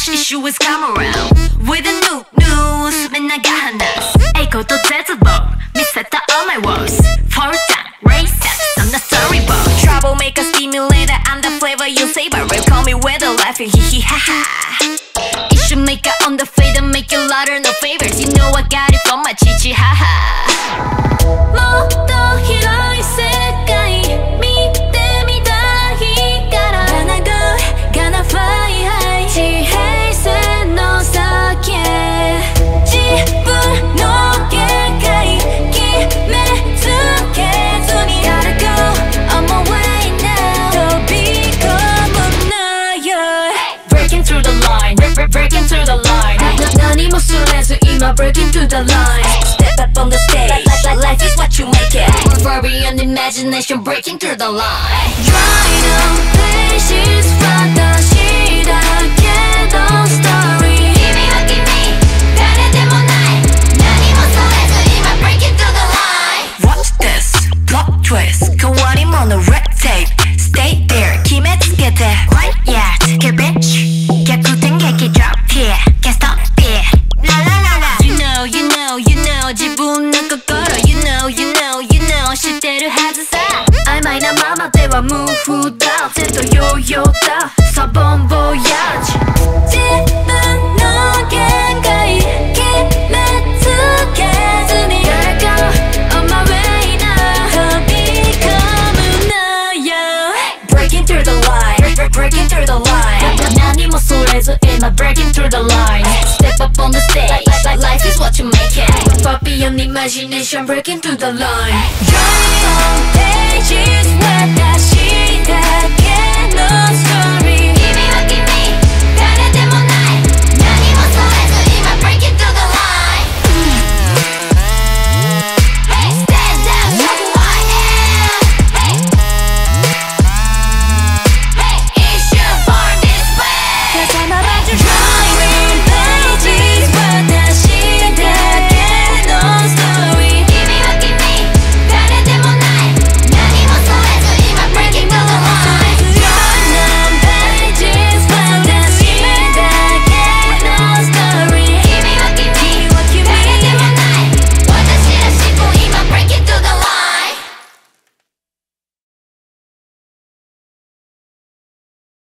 Crash issue is come around with a new news 맨날 가하나스 에이코 또 제즈볼 미세타 all my words Fall down, racist, I'm the storyboard Troublemaker, stimulator, I'm the flavor you savor Call me with a laugh, hee ha ha Issue maker on the fade and make it louder, no favors You know I got it from my chichi, ha ha もっと広い世界見てみたいから Gonna go, gonna fly high 地平線の先へ自分の限界決めつけずに Gotta go, on my way now 飛び込むなよ Breaking through the line, breaking through the line 何もすれず今 breaking through the line Step up on the stage Life is what you make it Far beyond imagination breaking through the line Try to places 私だけのストーリー君は君誰でもない何もそれず今 breaking through the line Watch this plot twist 変わり者 red tape Stay there 決めつけて Right yet get rich 逆転劇 drop here Can't stop it La la la la You know you know you know 自分の心 You know you know you know 知ってるはずさ曖昧なままでは無風だずっとヨーヨーだサボンボヤージ自分の限界決めつけずに Gotta go on my way now 飛び込むなよ Breaking through the line Breaking through the line 何もそれず今 Breaking through the line Step up on the stage Life is what you make it Far beyond imagination Breaking through the line